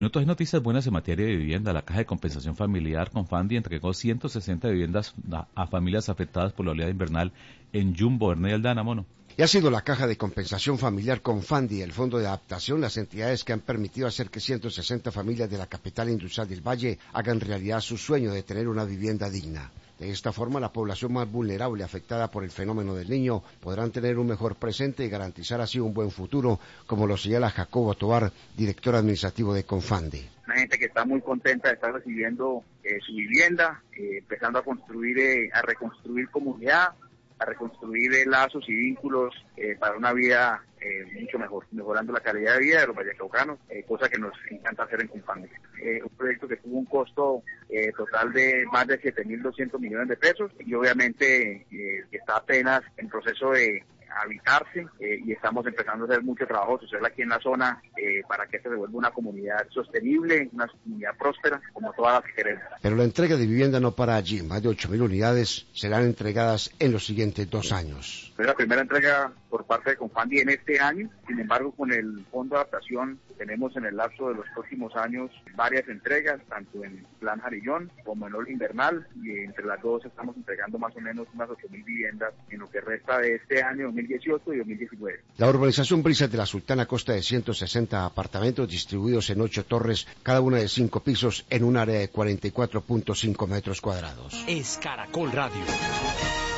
En otras noticias buenas en materia de vivienda, la Caja de Compensación Familiar Confandi entregó 160 viviendas a familias afectadas por la oleada invernal en Yumbo, Berné y Aldana, mono. Y ha sido la Caja de Compensación Familiar Confandi y el Fondo de Adaptación las entidades que han permitido hacer que 160 familias de la capital industrial del Valle hagan realidad su sueño de tener una vivienda digna. De esta forma, la población más vulnerable afectada por el fenómeno del Niño podrán tener un mejor presente y garantizar así un buen futuro, como lo señala Jacobo Tovar, director administrativo de Confandi. Una gente que está muy contenta de estar recibiendo su vivienda, empezando a construir, a reconstruir comunidad, a reconstruir lazos y vínculos para una vida mucho mejor, mejorando la calidad de vida de los vallecaucanos, cosa que nos encanta hacer en Confandi. Un proyecto que tuvo un costo total de más de 7.200 millones de pesos y obviamente está apenas en proceso de habitarse y estamos empezando a hacer mucho trabajo social aquí en la zona para que se vuelva una comunidad sostenible, una comunidad próspera, como todas las que queremos. Pero la entrega de vivienda no para allí. Más de 8.000 unidades serán entregadas en los siguientes 2 años. Es la primera entrega por parte de Confandi en este año. Sin embargo, con el Fondo de Adaptación tenemos en el lapso de los próximos años varias entregas, tanto en Plan Jarillón como en Ola Invernal, y entre las dos estamos entregando más o menos unas 8.000 viviendas en lo que resta de este año 2018 y 2019. La urbanización Brisas de la Sultana consta de 160 apartamentos distribuidos en 8 torres, cada una de 5 pisos en un área de 44.5 metros cuadrados. Es Caracol Radio.